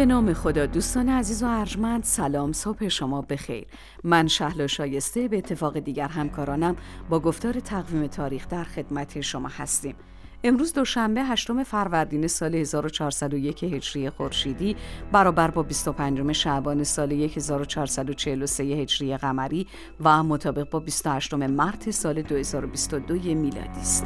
به نام خدا. دوستان عزیز و ارجمند، سلام، صبح شما بخیر. من شهلا شایسته به اتفاق دیگر همکارانم با گفتار تقویم تاریخ در خدمت شما هستیم. امروز دوشنبه 8 فروردین سال 1401 هجری خورشیدی برابر با 25 شعبان سال 1443 هجری قمری و مطابق با 28 مارس سال 2022 میلادی است.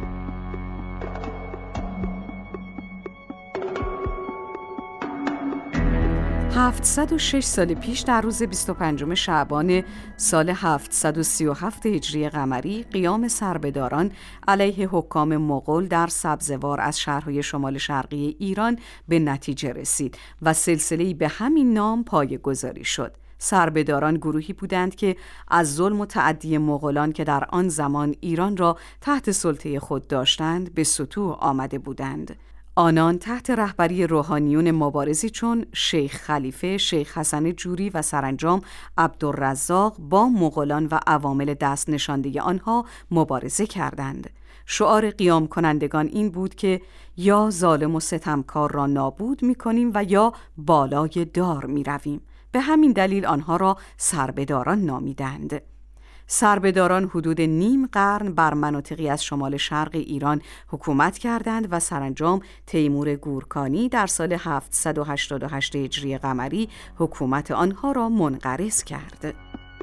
706 سال پیش در روز 25 شعبان سال 737 هجری قمری قیام سربهداران علیه حکام مغول در سبزوار از شهرهای شمال شرقی ایران به نتیجه رسید و سلسله‌ای به همین نام پایه‌گذاری شد. سربهداران گروهی بودند که از ظلم و تعدی مغولان که در آن زمان ایران را تحت سلطه خود داشتند به سطوح آمده بودند. آنان تحت رهبری روحانیون مبارزی چون شیخ خلیفه، شیخ حسن جوری و سرانجام عبدالرزاق با مغولان و عوامل دست نشانده آنها مبارزه کردند. شعار قیام کنندگان این بود که یا ظالم و ستمکار را نابود می‌کنیم و یا بالای دار می‌رویم. به همین دلیل آنها را سربهداران نامیدند. سربهداران حدود نیم قرن بر مناطقی از شمال شرق ایران حکومت کردند و سرانجام تیمور گورکانی در سال 788 هجری قمری حکومت آنها را منقرض کرد.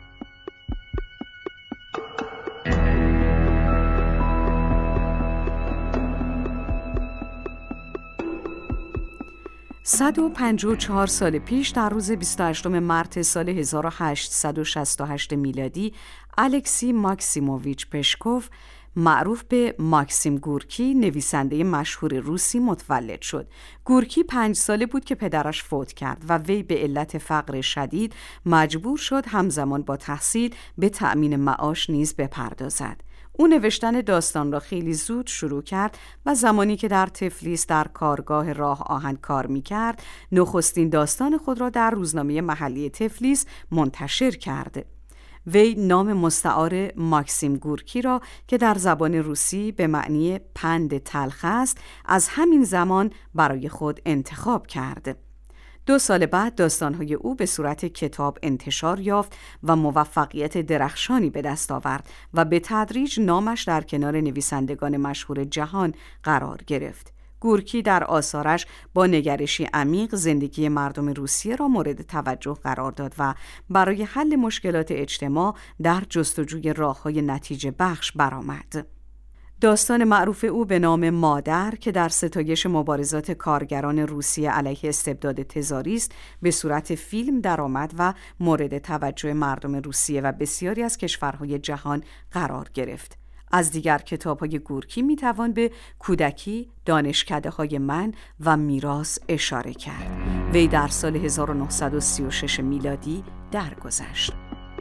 صد و 54 سال پیش در روز 28 مارس سال 1868 میلادی الکسی ماکسیموویچ پشکوف معروف به ماکسیم گورکی نویسنده مشهور روسی متولد شد. گورکی 5 ساله بود که پدرش فوت کرد و وی به علت فقر شدید مجبور شد همزمان با تحصیل به تأمین معاش نیز بپردازد. او نوشتن داستان را خیلی زود شروع کرد و زمانی که در تفلیس در کارگاه راه آهن کار می‌کرد، نخستین داستان خود را در روزنامه محلی تفلیس منتشر کرد. وی نام مستعار ماکسیم گورکی را که در زبان روسی به معنی پند تلخ است، از همین زمان برای خود انتخاب کرد. 2 سال بعد داستان‌های او به صورت کتاب انتشار یافت و موفقیت درخشانی به دست آورد و به تدریج نامش در کنار نویسندگان مشهور جهان قرار گرفت. گورکی در آثارش با نگرشی عمیق زندگی مردم روسیه را مورد توجه قرار داد و برای حل مشکلات اجتماع در جستجوی راه‌های نتیجه بخش برآمد. داستان معروف او به نام مادر که در ستایش مبارزات کارگران روسیه علیه استبداد تزاری است، به صورت فیلم درآمد و مورد توجه مردم روسیه و بسیاری از کشورهای جهان قرار گرفت. از دیگر کتاب‌های گورکی می‌توان به کودکی، دانشکده‌های من و میراث اشاره کرد. وی در سال 1936 میلادی درگذشت.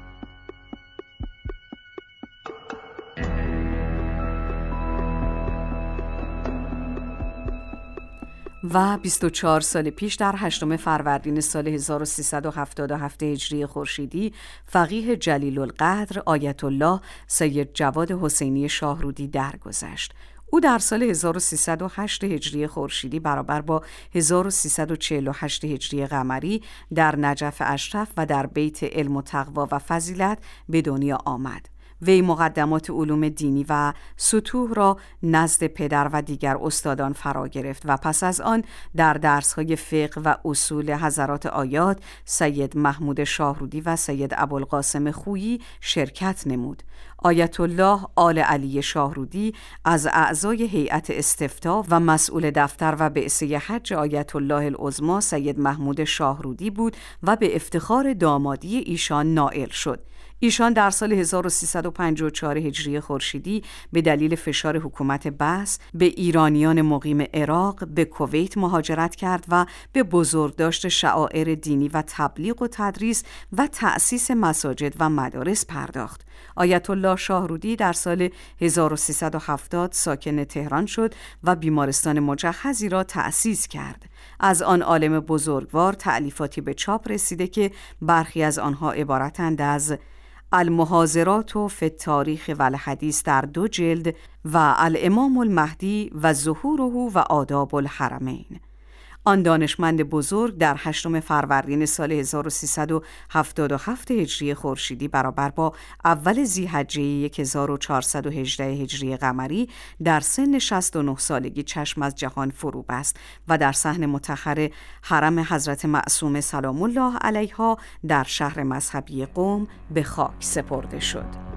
و 24 سال پیش در 8 فروردین سال 1377 هجری خورشیدی فقیه جلیل القدر آیت الله سید جواد حسینی شاهرودی درگذشت. او در سال 1308 هجری خورشیدی برابر با 1348 هجری قمری در نجف اشرف و در بیت علم و تقوا و فضیلت به دنیا آمد. وی مقدمات علوم دینی و سطوح را نزد پدر و دیگر استادان فرا گرفت و پس از آن در درس‌های فقه و اصول حضرات آیات سید محمود شاهرودی و سید ابوالقاسم خویی شرکت نمود. آیت الله آل علی شاهرودی از اعضای هیئت استفتاء و مسئول دفتر و بعثه حج آیت الله العظمی سید محمود شاهرودی بود و به افتخار دامادی ایشان نائل شد. ایشان در سال 1354 هجری خورشیدی به دلیل فشار حکومت بعث به ایرانیان مقیم عراق به کویت مهاجرت کرد و به بزرگداشت شعائر دینی و تبلیغ و تدریس و تأسیس مساجد و مدارس پرداخت. آیت الله شاهرودی در سال 1370 ساکن تهران شد و بیمارستان مجهزی را تأسیس کرد. از آن عالم بزرگوار تألیفاتی به چاپ رسیده که برخی از آنها عبارتند از المحاضرات فی التاریخ و الحدیث در 2 جلد و الامام المهدی و ظهوره و آداب الحرمین. آن دانشمند بزرگ در 8 فروردین سال 1377 هجری خورشیدی برابر با اول ذی‌حجه 1418 هجری قمری در سن 69 سالگی چشم از جهان فرو بست و در صحن مطهر حرم حضرت معصومه سلام الله علیها در شهر مذهبی قم به خاک سپرده شد.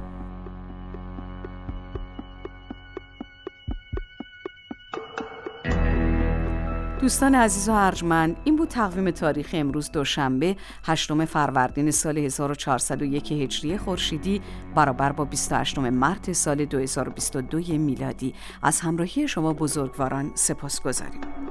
دوستان عزیز و ارجمند، این بود تقویم تاریخ امروز دوشنبه 8 فروردین سال 1401 هجری خورشیدی برابر با 28 مارس سال 2022 میلادی. از همراهی شما بزرگواران سپاسگزاریم.